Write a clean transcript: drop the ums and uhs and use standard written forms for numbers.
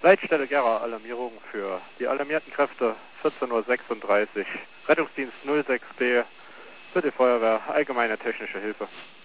Leitstelle Gera, Alarmierung für die alarmierten Kräfte 14:36 Uhr. Rettungsdienst 06B für die Feuerwehr, allgemeine technische Hilfe.